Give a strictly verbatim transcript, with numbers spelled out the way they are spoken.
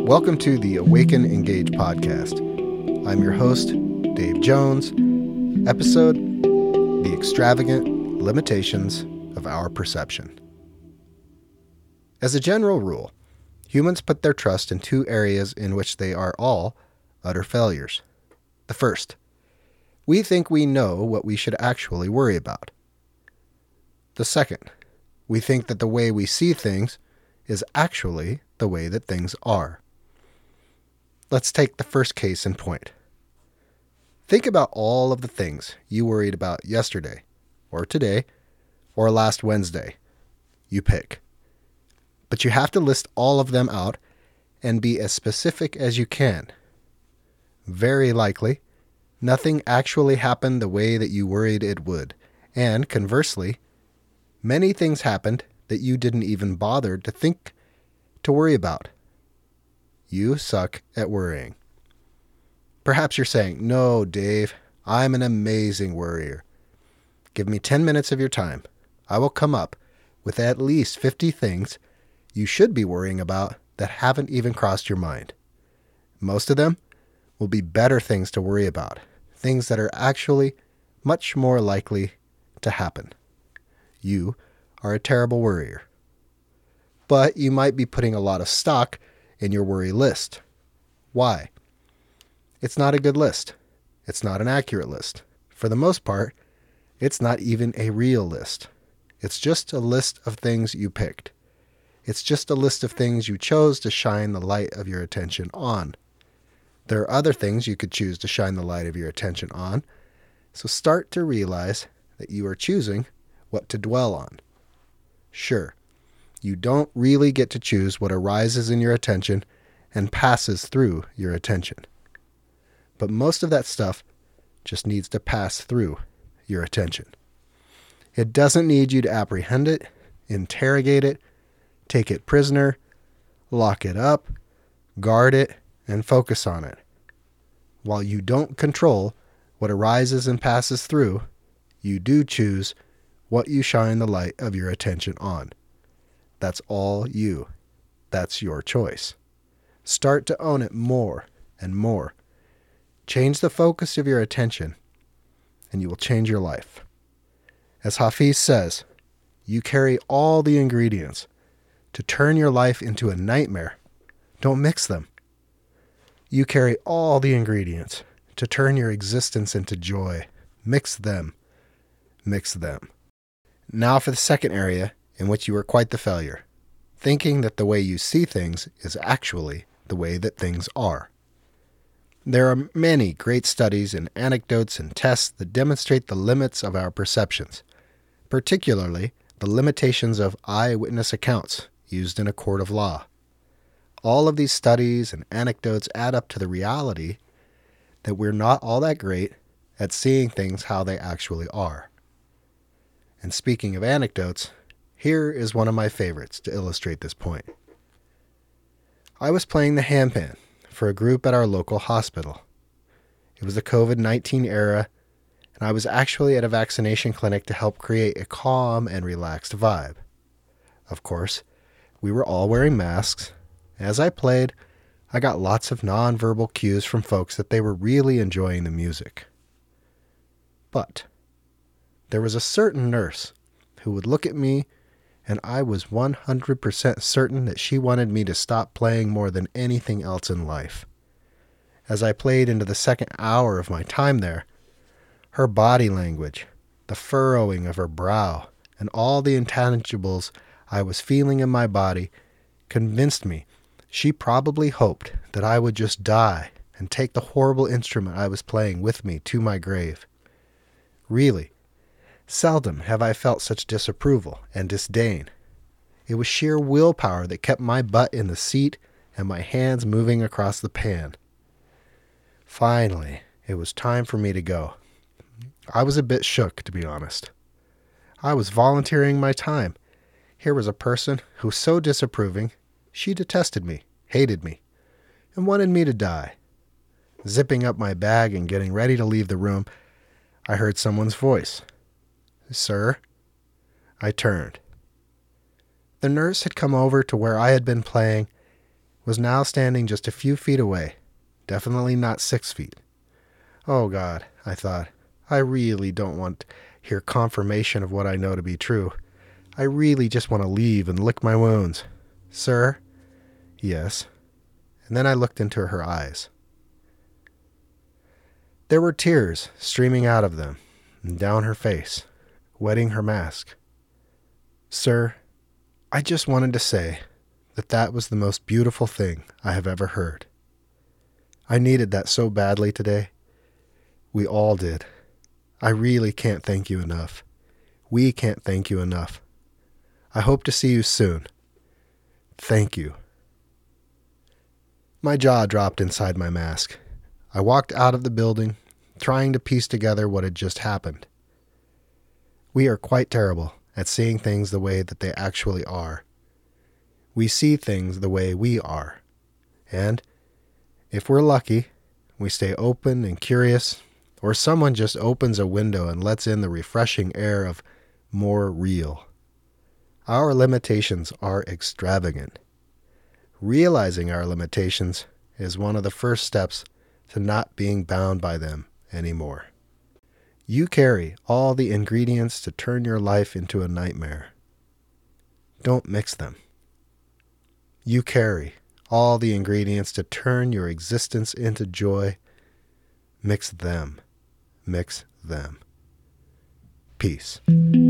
Welcome to the Awaken Engage podcast. I'm your host, Dave Jones. Episode, The Extravagant Limitations of Our Perception. As a general rule, humans put their trust in two areas in which they are all utter failures. The first, we think we know what we should actually worry about. The second, we think that the way we see things is actually the way that things are. Let's take the first case in point. Think about all of the things you worried about yesterday, or today, or last Wednesday. You pick. But you have to list all of them out and be as specific as you can. Very likely, nothing actually happened the way that you worried it would, and conversely, many things happened that you didn't even bother to think to worry about. You suck at worrying. Perhaps you're saying, "No, Dave, I'm an amazing worrier. Give me ten minutes of your time. I will come up with at least fifty things you should be worrying about that haven't even crossed your mind. Most of them will be better things to worry about, things that are actually much more likely to happen." You are a terrible worrier. But you might be putting a lot of stock in your worry list. Why? It's not a good list. It's not an accurate list. For the most part, it's not even a real list. It's just a list of things you picked. It's just a list of things you chose to shine the light of your attention on. There are other things you could choose to shine the light of your attention on, so start to realize that you are choosing what to dwell on. Sure, you don't really get to choose what arises in your attention and passes through your attention. But most of that stuff just needs to pass through your attention. It doesn't need you to apprehend it, interrogate it, take it prisoner, lock it up, guard it, and focus on it. While you don't control what arises and passes through, you do choose what you shine the light of your attention on. That's all you. That's your choice. Start to own it more and more. Change the focus of your attention, and you will change your life. As Hafiz says, you carry all the ingredients to turn your life into a nightmare. Don't mix them. You carry all the ingredients to turn your existence into joy. Mix them. Mix them. Now for the second area in which you are quite the failure, thinking that the way you see things is actually the way that things are. There are many great studies and anecdotes and tests that demonstrate the limits of our perceptions, particularly the limitations of eyewitness accounts used in a court of law. All of these studies and anecdotes add up to the reality that we're not all that great at seeing things how they actually are. And speaking of anecdotes, here is one of my favorites to illustrate this point. I was playing the handpan for a group at our local hospital. It was the covid nineteen era, and I was actually at a vaccination clinic to help create a calm and relaxed vibe. Of course, we were all wearing masks. As I played, I got lots of nonverbal cues from folks that they were really enjoying the music. But there was a certain nurse who would look at me, and I was one hundred percent certain that she wanted me to stop playing more than anything else in life. As I played into the second hour of my time there, her body language, the furrowing of her brow, and all the intangibles I was feeling in my body convinced me she probably hoped that I would just die and take the horrible instrument I was playing with me to my grave. Really, seldom have I felt such disapproval and disdain. It was sheer willpower that kept my butt in the seat and my hands moving across the pan. Finally, it was time for me to go. I was a bit shook, to be honest. I was volunteering my time. Here was a person who was so disapproving, she detested me, hated me, and wanted me to die. Zipping up my bag and getting ready to leave the room, I heard someone's voice. "Sir?" I turned. The nurse had come over to where I had been playing was now standing just a few feet away, definitely not six feet. Oh God, I thought, I really don't want to hear confirmation of what I know to be true. I really just want to leave and lick my wounds. Sir? Yes. And then I looked into her eyes. There were tears streaming out of them and down her face, wetting her mask. Sir, I just wanted to say that that was the most beautiful thing I have ever heard. I needed that so badly today. We all did. I really can't thank you enough. We can't thank you enough. I hope to see you soon. Thank you. My jaw dropped inside my mask. I walked out of the building, trying to piece together what had just happened. We are quite terrible at seeing things the way that they actually are. We see things the way we are. And if we're lucky, we stay open and curious, or someone just opens a window and lets in the refreshing air of more real. Our limitations are extravagant. Realizing our limitations is one of the first steps to not being bound by them anymore. You carry all the ingredients to turn your life into a nightmare. Don't mix them. You carry all the ingredients to turn your existence into joy. Mix them. Mix them. Peace.